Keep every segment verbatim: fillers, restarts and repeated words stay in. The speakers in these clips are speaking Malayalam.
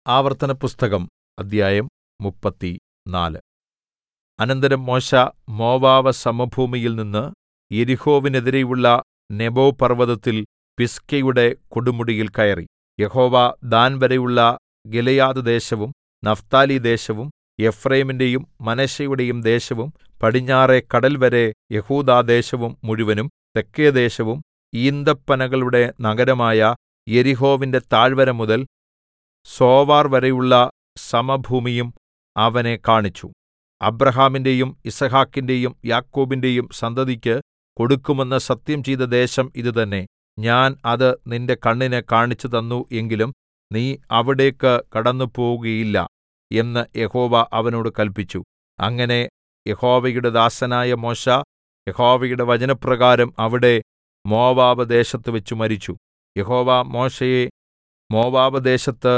ആവർത്തനപുസ്തകം അദ്ധ്യായം മുപ്പത്തിനാല്. അനന്തരം മോശെ മോവാബ് സമഭൂമിയിൽനിന്ന് യെരിഹോവിനെതിരെയുള്ള നെബോ പർവ്വതത്തിൽ പിസ്ഗയുടെ കൊടുമുടിയിൽ കയറി. യഹോവ ദാൻവരെയുള്ള ഗിലെയാദ് ദേശവും നഫ്താലിദേശവും എഫ്രയീമിന്റെയും മനശ്ശെയുടെയും ദേശവും പടിഞ്ഞാറെ കടൽവരെ യെഹൂദാദേശവും മുഴുവനും തെക്കേദേശവും ഈന്തപ്പനകളുടെ നഗരമായ യെരിഹോവിന്റെ താഴ്വര മുതൽ സോവാർ വരെയുള്ള സമഭൂമിയും അവനെ കാണിച്ചു. അബ്രാഹാമിൻറെയും യിസ്ഹാക്കിന്റെയും യാക്കോബിന്റെയും സന്തതിക്ക് കൊടുക്കുമെന്ന് സത്യംചെയ്ത ദേശം ഇതുതന്നെ. ഞാൻ അത് നിന്റെ കണ്ണിന് കാണിച്ചുതന്നു എങ്കിലും നീ അവിടേക്ക് കടന്നുപോകുകയില്ല എന്ന് യഹോവ അവനോട് കല്പിച്ചു. അങ്ങനെ യഹോവയുടെ ദാസനായ മോശെ യഹോവയുടെ വചനപ്രകാരം അവിടെ മോവാബ് ദേശത്തുവെച്ച് മരിച്ചു. യഹോവ മോശെയെ മോവാബ് ദേശത്ത്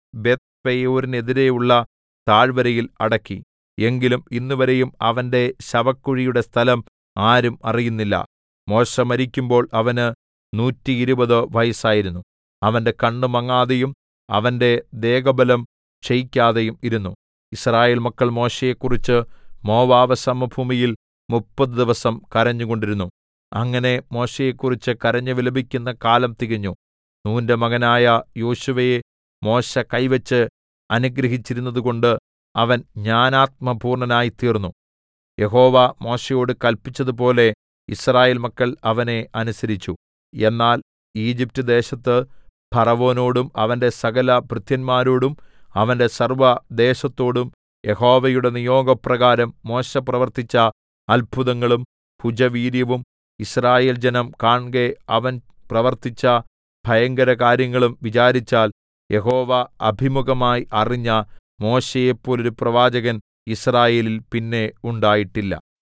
ബേത്ത്പെയോരിനെതിരെയുള്ള താഴ്വരയിൽ അടക്കി. എങ്കിലും ഇന്നുവരെയും അവന്റെ ശവക്കുഴിയുടെ സ്ഥലം ആരും അറിയുന്നില്ല. മോശെ മരിക്കുമ്പോൾ അവന് നൂറ്റിയിരുപത് വയസ്സായിരുന്നു. അവന്റെ കണ്ണ് മങ്ങാതെയും അവന്റെ ദേഹബലം ക്ഷയിക്കാതെയും ഇരുന്നു. യിസ്രായേൽ മക്കൾ മോശെയെക്കുറിച്ച് മോവാബ് സമഭൂമിയിൽ മുപ്പത് ദിവസം കരഞ്ഞുകൊണ്ടിരുന്നു. അങ്ങനെ മോശെയെക്കുറിച്ച് കരഞ്ഞു വിലപിക്കുന്ന കാലം തികഞ്ഞു. നൂന്റെ മകനായ യോശുവയെ മോശെ കൈവച്ച് അനുഗ്രഹിച്ചിരുന്നതുകൊണ്ട് അവൻ ജ്ഞാനാത്മപൂർണ്ണനായിത്തീർന്നു. യഹോവ മോശെയോട് കല്പിച്ചതുപോലെ യിസ്രായേൽ മക്കൾ അവനെ അനുസരിച്ചു. എന്നാൽ ഈജിപ്റ്റ് ദേശത്ത് ഫറവോനോടും അവന്റെ സകല ഭൃത്യന്മാരോടും അവന്റെ സർവ്വദേശത്തോടും യഹോവയുടെ നിയോഗപ്രകാരം മോശെ പ്രവർത്തിച്ച അത്ഭുതങ്ങളും ഭുജവീര്യവും യിസ്രായേൽ ജനം കാൺകെ അവൻ പ്രവർത്തിച്ച ഭയങ്കരകാര്യങ്ങളും വിചാരിച്ചാൽ യഹോവ അഭിമുഖമായി അറിഞ്ഞ മോശെയെപ്പോലൊരു പ്രവാചകൻ യിസ്രായേലിൽ പിന്നെ ഉണ്ടായിട്ടില്ല.